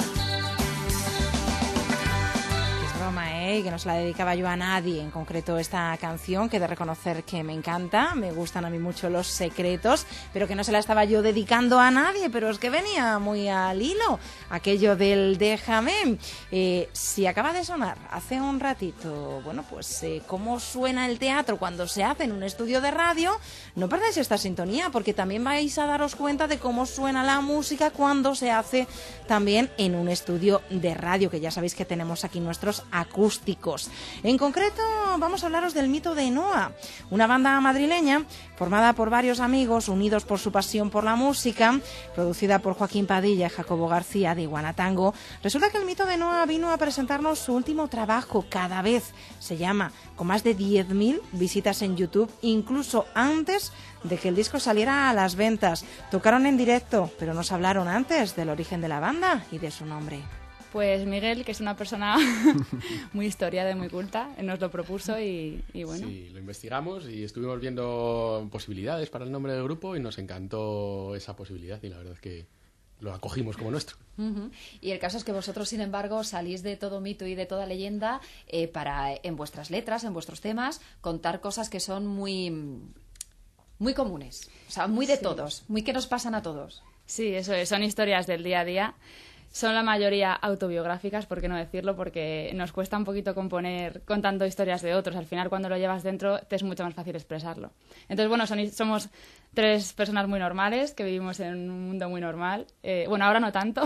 Es broma, ¿eh? Que no se la dedicaba yo a nadie, en concreto esta canción, que he de reconocer que me encanta, me gustan a mí mucho Los Secretos, pero que no se la estaba yo dedicando a nadie, pero es que venía muy al hilo, aquello del déjame. Eh, si acaba de sonar hace un ratito, bueno, pues eh, cómo suena el teatro cuando se hace en un estudio de radio, no perdáis esta sintonía, porque también vais a daros cuenta de cómo suena la música cuando se hace también en un estudio de radio, que ya sabéis que tenemos aquí nuestros acústicos. En concreto, vamos a hablaros del mito de Noa, una banda madrileña formada por varios amigos unidos por su pasión por la música, producida por Joaquín Padilla y Jacobo García de Iguanatango. Resulta que el mito de Noa vino a presentarnos su último trabajo, Cada vez se llama, con más de diez mil visitas en YouTube, incluso antes de que el disco saliera a las ventas. Tocaron en directo, pero nos hablaron antes del origen de la banda y de su nombre. Pues Miguel, que es una persona muy historiada y muy culta, nos lo propuso y, y bueno. Sí, lo investigamos y estuvimos viendo posibilidades para el nombre del grupo y nos encantó esa posibilidad y la verdad es que lo acogimos como nuestro. Uh-huh. Y el caso es que vosotros, sin embargo, salís de todo mito y de toda leyenda eh, para, en vuestras letras, en vuestros temas, contar cosas que son muy, muy comunes, o sea, muy de Sí. todos, muy que nos pasan a todos. Sí, eso es, son historias del día a día. Son la mayoría autobiográficas, por qué no decirlo, porque nos cuesta un poquito componer contando historias de otros. Al final, cuando lo llevas dentro, te es mucho más fácil expresarlo. Entonces, bueno, son, somos tres personas muy normales, que vivimos en un mundo muy normal. Eh, bueno, ahora no tanto.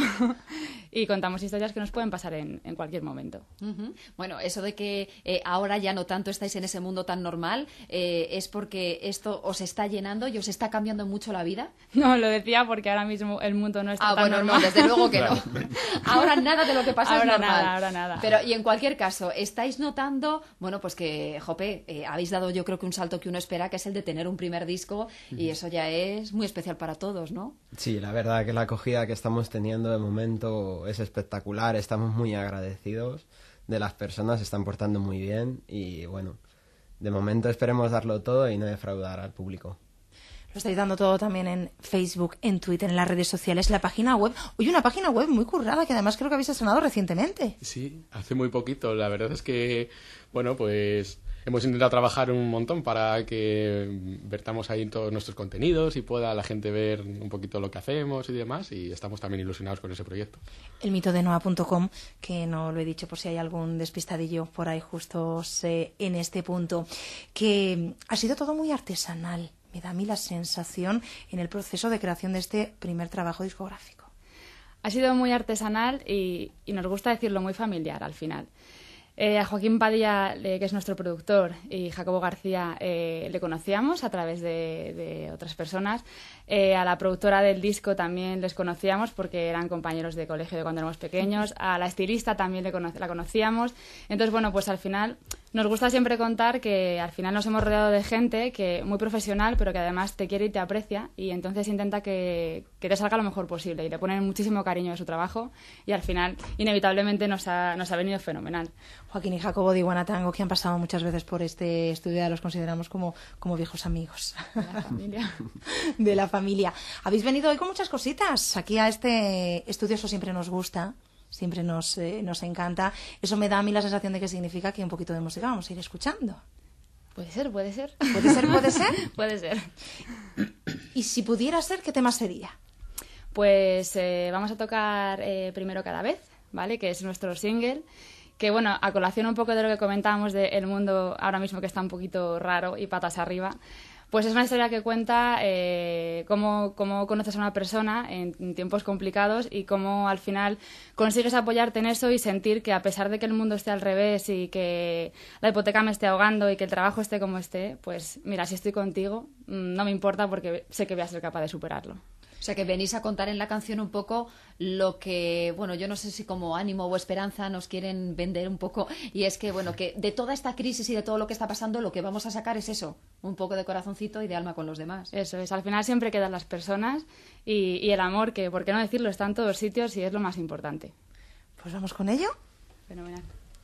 Y contamos historias que nos pueden pasar en, en cualquier momento. Uh-huh. Bueno, eso de que eh, ahora ya no tanto estáis en ese mundo tan normal, eh, ¿es porque esto os está llenando y os está cambiando mucho la vida? No, lo decía porque ahora mismo el mundo no está Ah, tan bueno, normal. no, desde luego que no. Ahora nada de lo que pasa Ahora es normal. nada, ahora nada. Pero, y en cualquier caso, ¿estáis notando, bueno, pues que, jope, eh, habéis dado yo creo que un salto que uno espera, que es el de tener un primer disco, y eso ya es muy especial para todos, ¿no? Sí, la verdad que la acogida que estamos teniendo de momento es espectacular, estamos muy agradecidos de las personas, se están portando muy bien y bueno, de momento esperemos darlo todo y no defraudar al público. Lo estáis dando todo también en Facebook, en Twitter, en las redes sociales, la página web. Oye, una página web muy currada que además creo que habéis estrenado recientemente. Sí, hace muy poquito. La verdad es que, bueno, pues hemos intentado trabajar un montón para que vertamos ahí todos nuestros contenidos y pueda la gente ver un poquito lo que hacemos y demás, y estamos también ilusionados con ese proyecto. El mito de Noa punto com, que no lo he dicho por si hay algún despistadillo por ahí justo sé, en este punto, que ha sido todo muy artesanal. Me da a mí la sensación en el proceso de creación de este primer trabajo discográfico. Ha sido muy artesanal y, y nos gusta decirlo muy familiar al final. Eh, a Joaquín Padilla, eh, que es nuestro productor, y Jacobo García eh, le conocíamos a través de, de otras personas. Eh, a la productora del disco también les conocíamos porque eran compañeros de colegio de cuando éramos pequeños. A la estilista también le cono- la conocíamos. Entonces, bueno, pues al final nos gusta siempre contar que al final nos hemos rodeado de gente que muy profesional, pero que además te quiere y te aprecia, y entonces intenta que, que te salga lo mejor posible, y le ponen muchísimo cariño a su trabajo, y al final inevitablemente nos ha, nos ha venido fenomenal. Joaquín y Jacobo de Iguanatango, que han pasado muchas veces por este estudio, ya los consideramos como, como viejos amigos. De la familia. De la familia. Habéis venido hoy con muchas cositas aquí a este estudio, eso siempre nos gusta. Siempre nos, eh, nos encanta. Eso me da a mí la sensación de que significa que un poquito de música vamos a ir escuchando. Puede ser, puede ser. ¿Puede ser, puede ser? Puede ser. Y si pudiera ser, ¿qué tema sería? Pues eh, vamos a tocar eh, primero Cada vez, ¿vale? Que es nuestro single. que, bueno, a colación un poco de lo que comentábamos del mundo ahora mismo que está un poquito raro y patas arriba, pues es una historia que cuenta eh, cómo, cómo conoces a una persona en, en tiempos complicados y cómo al final consigues apoyarte en eso y sentir que a pesar de que el mundo esté al revés y que la hipoteca me esté ahogando y que el trabajo esté como esté, pues mira, si estoy contigo, no me importa porque sé que voy a ser capaz de superarlo. O sea, que venís a contar en la canción un poco lo que, bueno, yo no sé si como ánimo o esperanza nos quieren vender un poco, y es que, bueno, que de toda esta crisis y de todo lo que está pasando, lo que vamos a sacar es eso, un poco de corazoncito y de alma con los demás. Eso es, al final siempre quedan las personas y, y el amor, que, por qué no decirlo, está en todos sitios y es lo más importante. Pues vamos con ello. Fenomenal.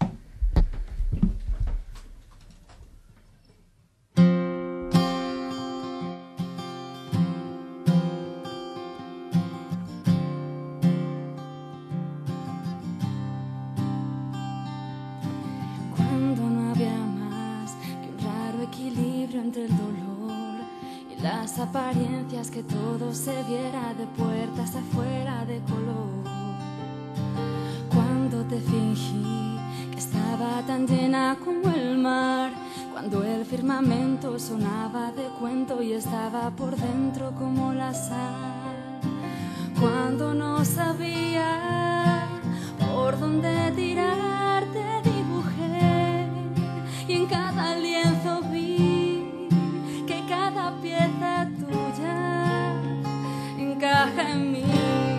Cuando no había más que un raro equilibrio entre el dolor y las apariencias, que todo se viera de puertas afuera de color. Cuando te fingí que estaba tan llena como el mar, cuando el firmamento sonaba de cuento y estaba por dentro como la sal. Cuando no sabía por dónde tirar, te dibujé y en cada lienzo vi que cada pieza tuya encaja en mí.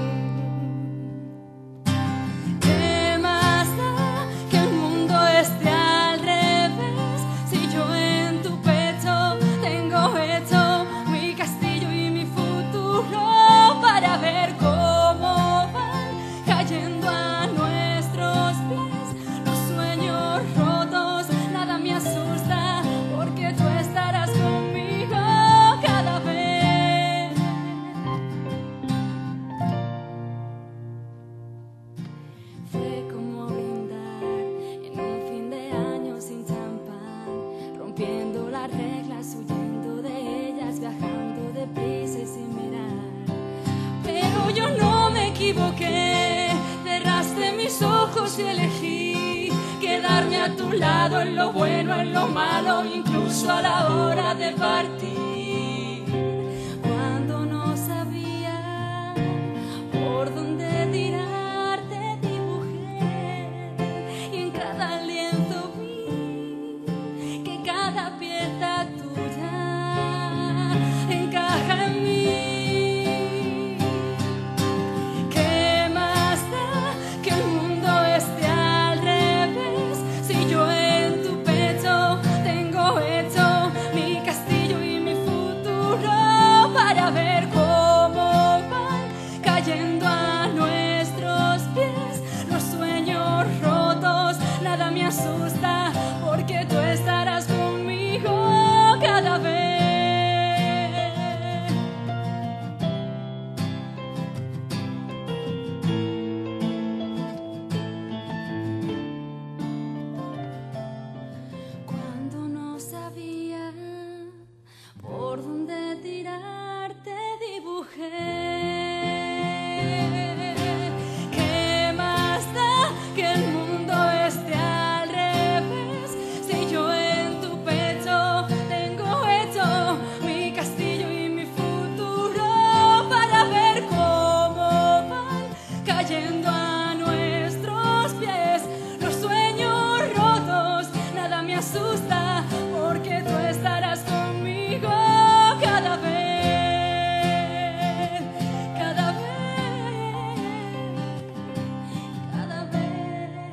¿Qué más da que el mundo esté al revés si yo en tu pecho tengo hecho mi castillo y mi futuro, para ver cómo van cayendo a nuestros pies los sueños rotos? Nada me asusta porque tú estarás conmigo cada vez. Fue como brindar en un fin de año sin champán, rompiendo las reglas, huyendo de ellas, viajando deprisa y sin mirar. Pero yo no me equivoqué, cerraste mis ojos y elegí quedarme a tu lado en lo bueno, en lo malo, incluso a la hora de partir. Cuando no sabía por dónde tirar, te dibujé y en cada lienzo vi que cada pieza tuya encaja en mí. ¿Qué más da que el mundo esté al revés si yo en tu pecho tengo hecho mi castillo y mi futuro, para ver cómo van cayendo a nuestros pies los sueños rotos? Nada me asusta porque tú estarás conmigo cada vez. Cuando no sabía por dónde tirar, te dibujé. ¿Qué más da que el mundo esté al revés si yo en tu pecho tengo hecho mi castillo y mi futuro, para ver cómo van cayendo a nuestros pies los sueños rotos? Nada me asusta porque tú estarás conmigo cada vez, cada vez, cada vez.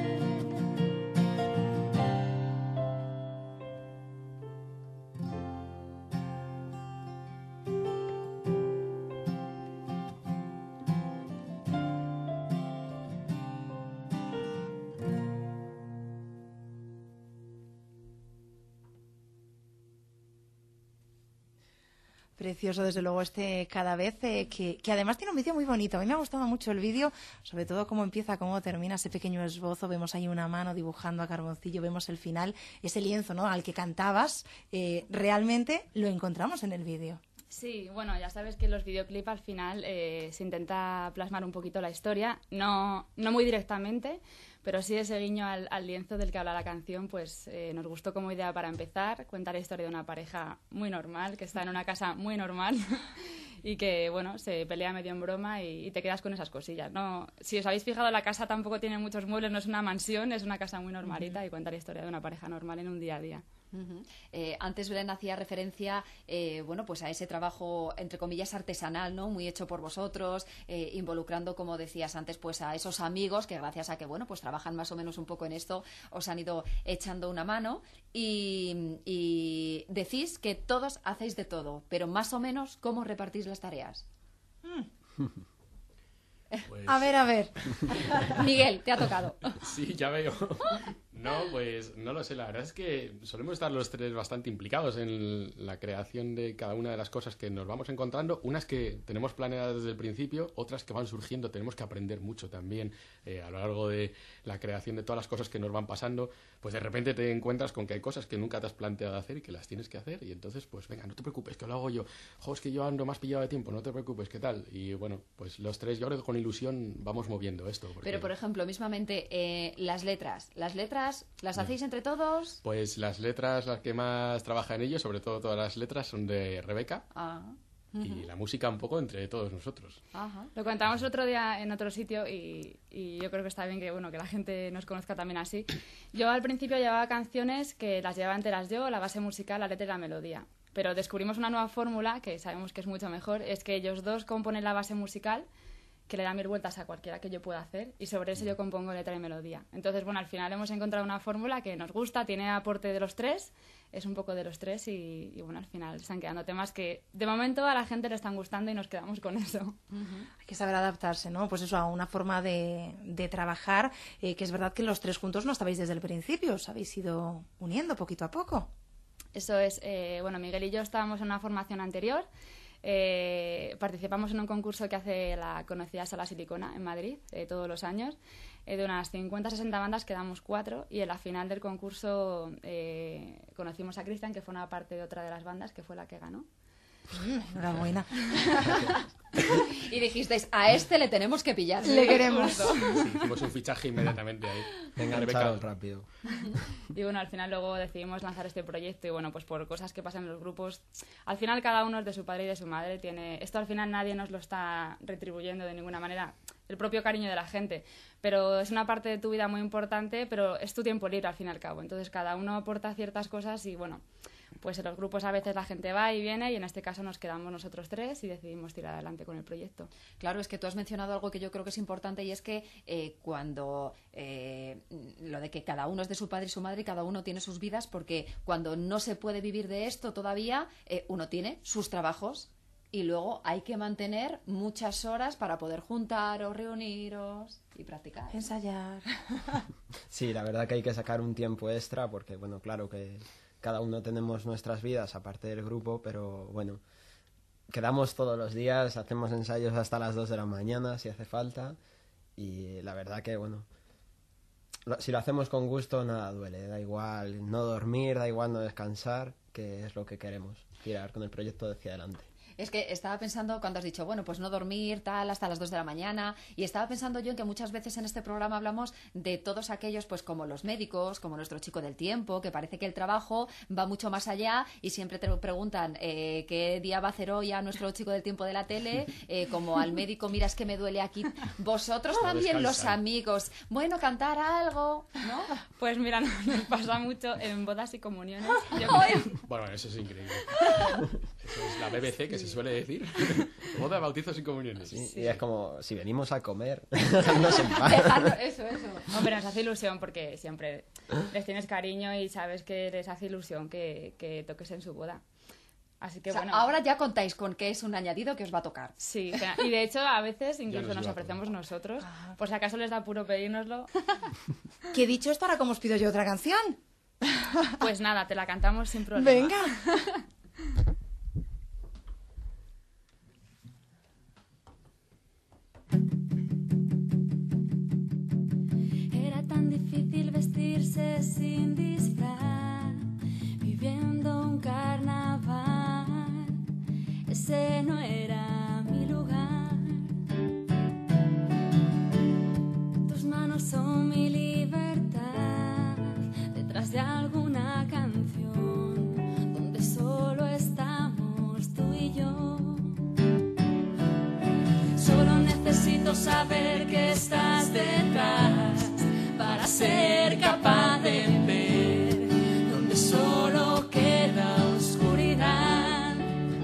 Precioso, desde luego, este cada vez, eh, que, que además tiene un vídeo muy bonito. A mí me ha gustado mucho el vídeo, sobre todo cómo empieza, cómo termina ese pequeño esbozo. Vemos ahí una mano dibujando a carboncillo, vemos el final, ese lienzo, ¿no?, al que cantabas. Eh, realmente lo encontramos en el vídeo. Sí, bueno, ya sabes que en los videoclips al final eh, se intenta plasmar un poquito la historia, no, no muy directamente, Pero sí, ese guiño al, al lienzo del que habla la canción, pues eh, nos gustó como idea para empezar. Cuenta la historia de una pareja muy normal, que está en una casa muy normal y que, bueno, se pelea medio en broma y, y te quedas con esas cosillas, ¿no? Si os habéis fijado, la casa tampoco tiene muchos muebles, no es una mansión, es una casa muy normalita uh-huh. y cuenta la historia de una pareja normal en un día a día. Uh-huh. Eh, antes Belén hacía referencia eh, bueno, pues a ese trabajo entre comillas artesanal, ¿no? Muy hecho por vosotros, eh, involucrando, como decías antes, pues a esos amigos que gracias a que bueno, pues trabajan más o menos un poco en esto, os han ido echando una mano y, y decís que todos hacéis de todo, pero más o menos ¿cómo repartís las tareas? Mm. Pues... A ver, a ver. Miguel, te ha tocado. Sí, ya veo. No, pues no lo sé. La verdad es que solemos estar los tres bastante implicados en la creación de cada una de las cosas que nos vamos encontrando. Unas que tenemos planeadas desde el principio, otras que van surgiendo. Tenemos que aprender mucho también eh, a lo largo de la creación de todas las cosas que nos van pasando. Pues de repente te encuentras con que hay cosas que nunca te has planteado hacer y que las tienes que hacer. Y entonces, pues venga, no te preocupes, que lo hago yo. Jo, es que yo ando más pillado de tiempo, no te preocupes, ¿qué tal? Y bueno, pues los tres, yo creo que con ilusión vamos moviendo esto. Porque... Pero, por ejemplo, mismamente, eh, las letras. ¿Las letras las hacéis entre todos? Pues las letras, las que más trabaja en ello, sobre todo todas las letras, son de Rebeca. Ah. Y uh-huh. la música un poco entre todos nosotros. Ajá. Lo contamos otro día en otro sitio y, y yo creo que está bien que, bueno, que la gente nos conozca también así. Yo al principio llevaba canciones que las llevaba enteras yo, la base musical, la letra y la melodía. Pero descubrimos una nueva fórmula, que sabemos que es mucho mejor, es que ellos dos componen la base musical, que le da mil vueltas a cualquiera que yo pueda hacer, y sobre eso yo compongo letra y melodía. Entonces, bueno, al final hemos encontrado una fórmula que nos gusta, tiene aporte de los tres, es un poco de los tres y, y bueno, al final están quedando temas que de momento a la gente le están gustando y nos quedamos con eso. Uh-huh. Hay que saber adaptarse, ¿no? Pues eso, a una forma de, de trabajar, eh, que es verdad que los tres juntos no estabais desde el principio, os habéis ido uniendo poquito a poco. Eso es, eh, bueno, Miguel y yo estábamos en una formación anterior. Eh, participamos en un concurso que hace la conocida Sala Silicona en Madrid eh, todos los años. Eh, de unas cincuenta a sesenta bandas quedamos cuatro y en la final del concurso eh, conocimos a Cristian, que fue una parte de otra de las bandas, que fue la que ganó. Enhorabuena. Y dijisteis, a este le tenemos que pillar. Le queremos. Sí, hicimos un fichaje inmediatamente ahí. Engancharon rápido. Y bueno, al final luego decidimos lanzar este proyecto y bueno, pues por cosas que pasan en los grupos, al final cada uno es de su padre y de su madre. Tiene esto al final nadie nos lo está retribuyendo de ninguna manera, el propio cariño de la gente, pero es una parte de tu vida muy importante, pero es tu tiempo libre al fin y al cabo. Entonces cada uno aporta ciertas cosas y bueno, pues en los grupos a veces la gente va y viene y en este caso nos quedamos nosotros tres y decidimos tirar adelante con el proyecto. Claro, es que tú has mencionado algo que yo creo que es importante y es que eh, cuando eh, lo de que cada uno es de su padre y su madre y cada uno tiene sus vidas, porque cuando no se puede vivir de esto todavía, eh, uno tiene sus trabajos y luego hay que mantener muchas horas para poder juntar o reuniros y practicar. Ensayar. Sí, la verdad que hay que sacar un tiempo extra porque, bueno, claro que cada uno tenemos nuestras vidas aparte del grupo, pero bueno, quedamos todos los días, hacemos ensayos hasta las dos de la mañana si hace falta y la verdad que, bueno, lo, si lo hacemos con gusto nada duele, da igual no dormir, da igual no descansar, que es lo que queremos, tirar con el proyecto hacia adelante. Es que estaba pensando cuando has dicho, bueno, pues no dormir, tal, hasta las dos de la mañana, y estaba pensando yo en que muchas veces en este programa hablamos de todos aquellos, pues como los médicos, como nuestro chico del tiempo, que parece que el trabajo va mucho más allá y siempre te preguntan eh, qué día va a hacer hoy a nuestro chico del tiempo de la tele, eh, como al médico, mira, es que me duele aquí. Vosotros también, los amigos, bueno, cantar algo, ¿no? Pues mira, nos pasa mucho en bodas y comuniones. Yo Bueno, eso es increíble. Eso es la B B C que se suele decir. Boda, bautizos y comuniones. Sí, sí. Y es como, si venimos a comer, no se Dejarlo, eso, eso. Hombre, nos hace ilusión porque siempre les tienes cariño y sabes que les hace ilusión que, que toques en su boda. Así que o sea, bueno. Ahora ya contáis con que es un añadido que os va a tocar. Sí, y de hecho a veces incluso nos nos va ofrecemos nosotros, por si acaso les da apuro pedírnoslo. Que dicho esto, ahora cómo os pido yo otra canción. Pues nada, te la cantamos sin problema. Venga. Era tan difícil vestirse sin disfraz, viviendo un carnaval. Ese no era mi lugar. Tus manos son mi libertad. de alguna canción donde solo estamos tú y yo. Solo necesito saber que estás detrás para ser capaz de ver donde solo queda oscuridad.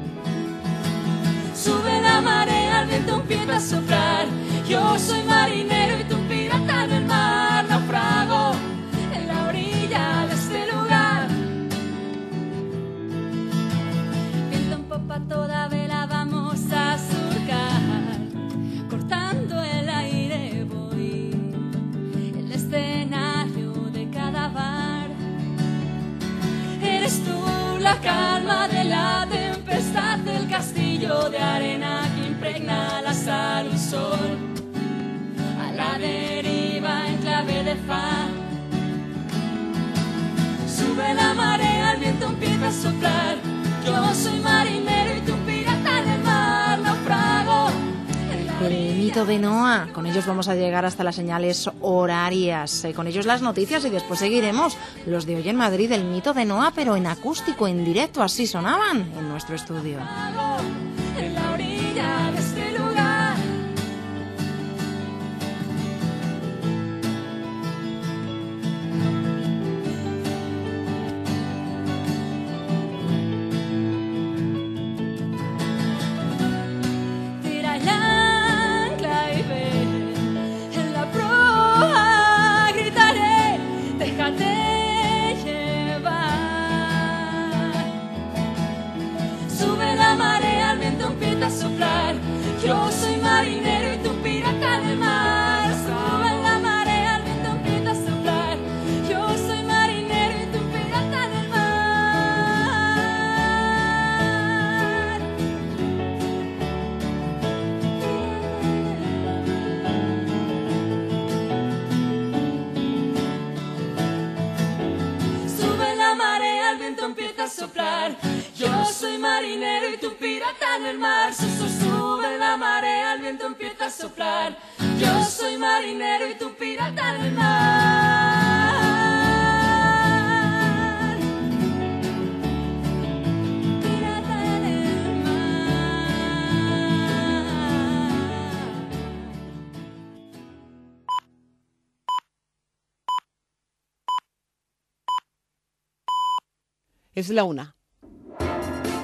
Sube la marea, el viento empieza a soplar. Yo soy marinero y tú pirata en el mar. Naufrago en la orilla de este lugar. Viento en popa, toda vela vamos a surcar. Cortando el aire voy, el escenario de cada bar. Eres tú la calma de la tempestad, del castillo de arena que impregna la sal, un sol a la deriva en clave de fa. Sube la marea, el viento empieza a soplar. Yo soy marinero y tú pirata en el mar. Naufrago. El mito de Noa. Con ellos vamos a llegar hasta las señales horarias. Eh, con ellos las noticias y después seguiremos los de Hoy en Madrid, el mito de Noa, pero en acústico, en directo. Así sonaban en nuestro estudio. En la orilla de este lugar. Tira el ancla y ve en la proa, gritaré, déjate llevar. Sube la marea, el viento empieza a soplar. Yo soy marinero y tú pirata del mar. Sube la marea, el viento empieza a soplar. Yo soy marinero y tú pirata del mar. Sube la marea, el viento empieza a soplar. Yo soy marinero y tú pirata en el mar. Su, su, sube la marea, el viento empieza a soplar. Yo soy marinero y tú pirata en el mar. Pirata en el mar. Es la una.